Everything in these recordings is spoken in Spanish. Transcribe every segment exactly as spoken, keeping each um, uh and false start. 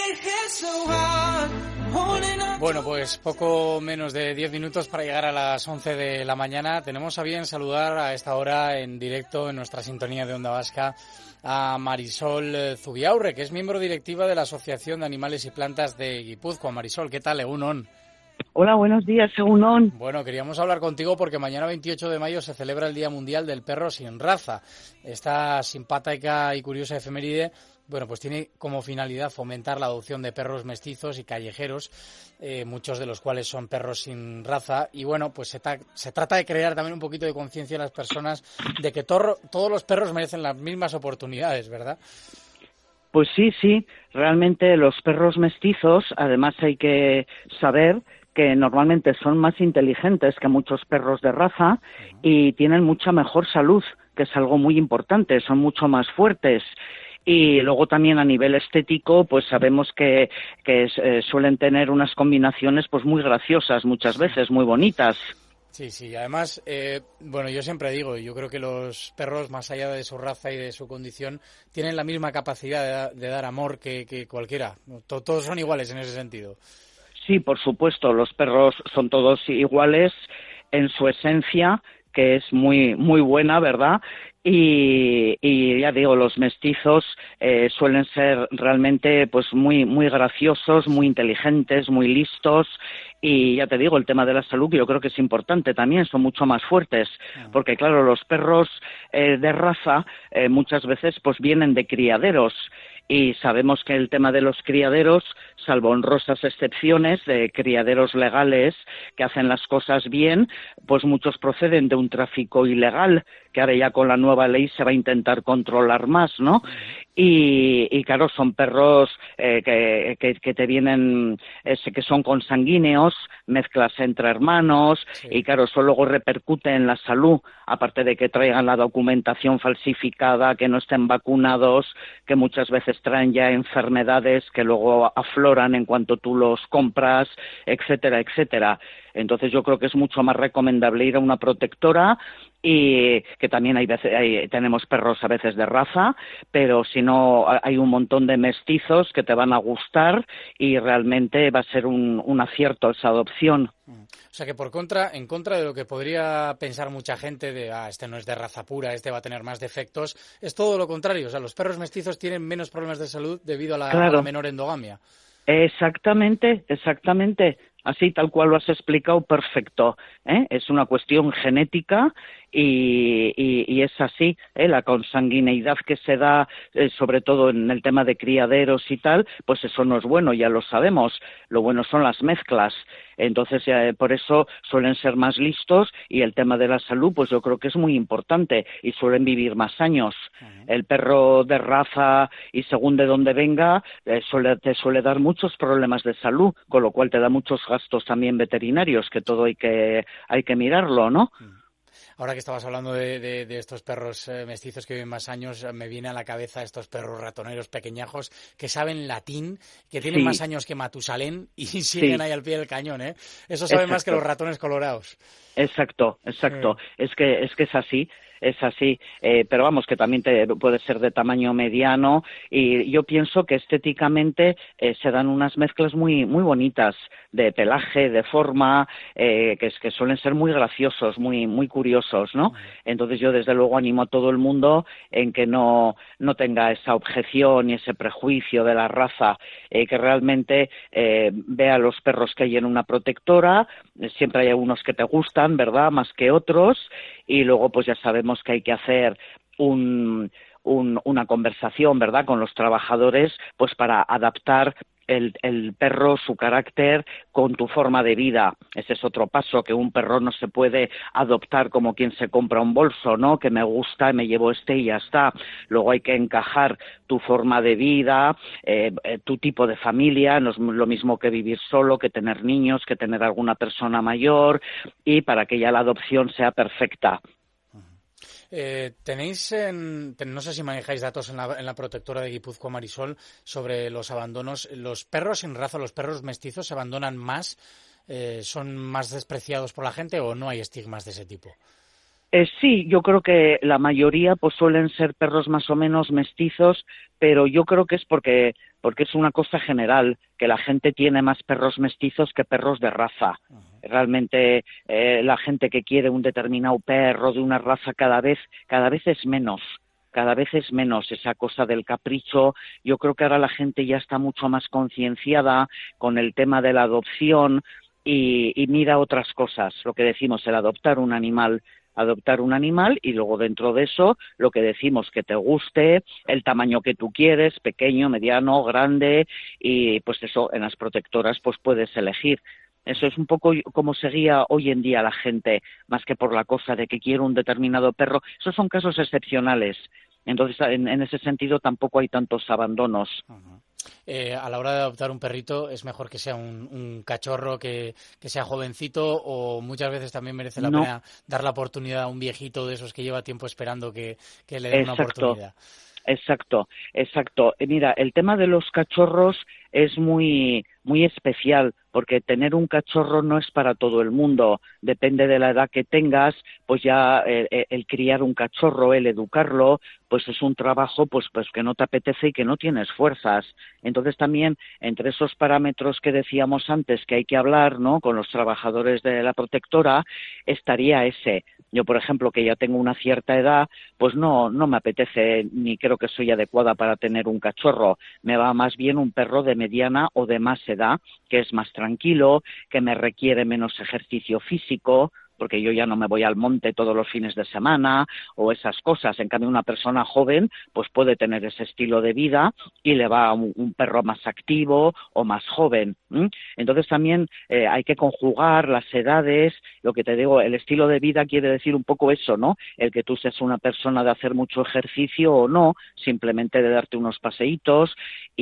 Bueno, pues poco menos de diez minutos para llegar a las once de la mañana. Tenemos a bien saludar a esta hora en directo en nuestra sintonía de Onda Vasca a Marisol Zubiaurre, que es miembro directiva de la Asociación de Animales y Plantas de Guipúzcoa. Marisol, ¿qué tal? Egunon. Hola, buenos días, Egunon. Bueno, queríamos hablar contigo porque mañana veintiocho de mayo se celebra el Día Mundial del Perro Sin Raza. Esta simpática y curiosa efeméride, bueno, pues tiene como finalidad fomentar la adopción de perros mestizos y callejeros, eh, muchos de los cuales son perros sin raza. Y bueno, pues se, ta- se trata de crear también un poquito de conciencia en las personas de que to- todos los perros merecen las mismas oportunidades, ¿verdad? Pues sí, sí, realmente los perros mestizos, además hay que saber que normalmente son más inteligentes que muchos perros de raza y tienen mucha mejor salud, que es algo muy importante, son mucho más fuertes. Y luego también a nivel estético, pues sabemos que, que es, eh, suelen tener unas combinaciones pues muy graciosas muchas veces, muy bonitas. Sí, sí, además, eh, bueno, yo siempre digo, yo creo que los perros, más allá de su raza y de su condición, tienen la misma capacidad de, da- de dar amor que, que cualquiera. To- todos son iguales en ese sentido. Sí, por supuesto, los perros son todos iguales en su esencia, que es muy muy buena, ¿verdad? Y, y ya digo, los mestizos eh, suelen ser realmente pues muy muy graciosos, muy inteligentes, muy listos y ya te digo, el tema de la salud yo creo que es importante también, son mucho más fuertes, porque claro, los perros eh, de raza eh, muchas veces pues vienen de criaderos y sabemos que el tema de los criaderos, salvo honrosas excepciones de criaderos legales que hacen las cosas bien, pues muchos proceden de un tráfico ilegal, que ahora ya con la nueva ley se va a intentar controlar más, ¿no? Y, y claro, son perros eh, que, que, que te vienen, eh, que son consanguíneos, mezclas entre hermanos, sí. Y claro, eso luego repercute en la salud, aparte de que traigan la documentación falsificada, que no estén vacunados, que muchas veces traen ya enfermedades que luego afloran en cuanto tú los compras, etcétera, etcétera. Entonces yo creo que es mucho más recomendable ir a una protectora y que también hay veces hay, tenemos perros a veces de raza, pero si no hay un montón de mestizos que te van a gustar y realmente va a ser un, un acierto esa adopción. O sea que por contra, en contra de lo que podría pensar mucha gente de ah, este no es de raza pura, este va a tener más defectos, es todo lo contrario. O sea, los perros mestizos tienen menos problemas de salud debido a la, claro. a la menor endogamia. Exactamente, exactamente. Así tal cual lo has explicado, perfecto, ¿eh? Es una cuestión genética y, y, y es así, ¿eh? La consanguineidad que se da, eh, sobre todo en el tema de criaderos y tal, pues eso no es bueno, ya lo sabemos. Lo bueno son las mezclas. Entonces, eh, por eso suelen ser más listos y el tema de la salud, pues yo creo que es muy importante y suelen vivir más años. Uh-huh. El perro de raza y según de dónde venga, eh, suele, te suele dar muchos problemas de salud, con lo cual te da muchos gastos también veterinarios, que todo hay que hay que mirarlo, ¿no? Ahora que estabas hablando de, de, de estos perros eh, mestizos que viven más años, me viene a la cabeza estos perros ratoneros pequeñajos que saben latín, que tienen sí. más años que Matusalén y siguen sí. ahí al pie del cañón, ¿eh? Eso sabe más que los ratones colorados. Exacto, exacto. Sí. Es que es que es así. Es así, eh, pero vamos, que también te, puede ser de tamaño mediano y yo pienso que estéticamente eh, se dan unas mezclas muy muy bonitas de pelaje, de forma, eh, que, es, que suelen ser muy graciosos, muy muy curiosos, ¿no? Entonces yo desde luego animo a todo el mundo en que no, no tenga esa objeción y ese prejuicio de la raza, eh, que realmente eh, vea los perros que hay en una protectora, eh, siempre hay algunos que te gustan, ¿verdad?, más que otros, y luego pues ya sabemos que hay que hacer un, un, una conversación, ¿verdad?, con los trabajadores, pues para adaptar el, el perro, su carácter, con tu forma de vida. Ese es otro paso, que un perro no se puede adoptar como quien se compra un bolso, ¿no?, que me gusta, me llevo este y ya está. Luego hay que encajar tu forma de vida, eh, tu tipo de familia, no es lo mismo que vivir solo, que tener niños, que tener alguna persona mayor, y para que ya la adopción sea perfecta. Eh, tenéis, en, no sé si manejáis datos en la, en la protectora de Guipúzcoa, Marisol, sobre los abandonos. ¿Los perros sin raza, los perros mestizos, se abandonan más? Eh, ¿Son más despreciados por la gente o no hay estigmas de ese tipo? Eh, sí, yo creo que la mayoría pues suelen ser perros más o menos mestizos, pero yo creo que es porque porque es una cosa general, que la gente tiene más perros mestizos que perros de raza. Uh-huh. Realmente eh, la gente que quiere un determinado perro de una raza cada vez, cada vez es menos. Cada vez es menos esa cosa del capricho. Yo creo que ahora la gente ya está mucho más concienciada con el tema de la adopción y, y mira otras cosas. Lo que decimos, el adoptar un animal, adoptar un animal y luego dentro de eso lo que decimos, que te guste, el tamaño que tú quieres, pequeño, mediano, grande, y pues eso, en las protectoras pues puedes elegir. Eso es un poco como se guía hoy en día la gente, más que por la cosa de que quiero un determinado perro. Esos son casos excepcionales. Entonces, en, en ese sentido, tampoco hay tantos abandonos. Uh-huh. Eh, a la hora de adoptar un perrito, ¿es mejor que sea un, un cachorro, que, que sea jovencito, o muchas veces también merece la no. pena dar la oportunidad a un viejito de esos que lleva tiempo esperando que, que le den una oportunidad? Exacto, exacto. Mira, el tema de los cachorros es muy, muy especial, porque tener un cachorro no es para todo el mundo. Depende de la edad que tengas, pues ya eh, el criar un cachorro, el educarlo, pues es un trabajo pues, pues que no te apetece y que no tienes fuerzas. Entonces también, entre esos parámetros que decíamos antes que hay que hablar, ¿no?, con los trabajadores de la protectora, estaría ese. Yo, por ejemplo, que ya tengo una cierta edad, pues no, no me apetece ni creo que soy adecuada para tener un cachorro. Me va más bien un perro de mediana o de más edad, que es más tranquilo, que me requiere menos ejercicio físico, porque yo ya no me voy al monte todos los fines de semana o esas cosas. En cambio, una persona joven pues puede tener ese estilo de vida y le va a un, un perro más activo o más joven. ¿m? Entonces también eh, hay que conjugar las edades. Lo que te digo, el estilo de vida quiere decir un poco eso, ¿no? El que tú seas una persona de hacer mucho ejercicio o no, simplemente de darte unos paseitos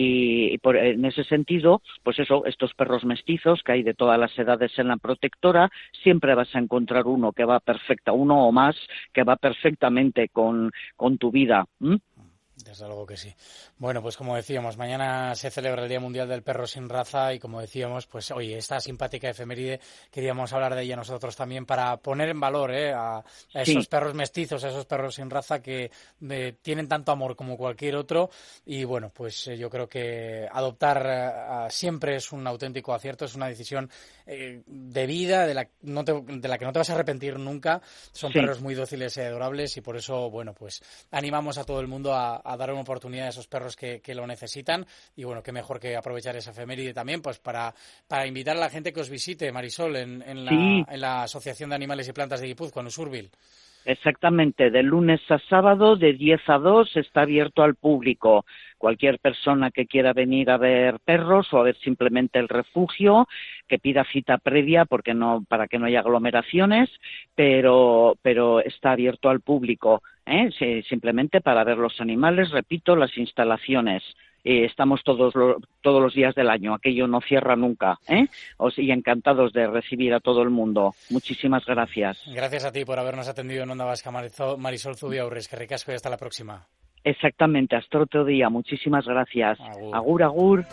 y, y por, en ese sentido, pues eso, estos perros mestizos que hay de todas las edades en la protectora, siempre vas a encontrar uno que va perfecta, uno o más que va perfectamente con, con tu vida. ¿Mm? Desde luego que sí. Bueno, pues como decíamos, mañana se celebra el Día Mundial del Perro Sin Raza y como decíamos, pues oye, esta simpática efeméride queríamos hablar de ella nosotros también para poner en valor eh, a, a esos sí. perros mestizos, a esos perros sin raza que eh, tienen tanto amor como cualquier otro y bueno, pues eh, yo creo que adoptar eh, siempre es un auténtico acierto, es una decisión eh, de vida de la, no te, de la que no te vas a arrepentir nunca. Son sí. perros muy dóciles y adorables y por eso, bueno, pues animamos a todo el mundo a a dar una oportunidad a esos perros que, que lo necesitan y bueno, qué mejor que aprovechar esa efeméride también pues para, para invitar a la gente que os visite, Marisol, en, en, la, sí. en la Asociación de Animales y Plantas de Guipúzcoa, en Usurbil. Exactamente, de lunes a sábado de diez a dos está abierto al público. Cualquier persona que quiera venir a ver perros o a ver simplemente el refugio, que pida cita previa porque no, para que no haya aglomeraciones, pero, pero está abierto al público, ¿eh? Sí, simplemente para ver los animales, repito, las instalaciones. Eh, estamos todos, lo, todos los días del año, aquello no cierra nunca, ¿eh? Os, y encantados de recibir a todo el mundo. Muchísimas gracias. Gracias a ti por habernos atendido en Onda Vasca, Marisol Zubiaurres, que ricasco y hasta la próxima. Exactamente, hasta otro día. Muchísimas gracias. Agur, agur. agur.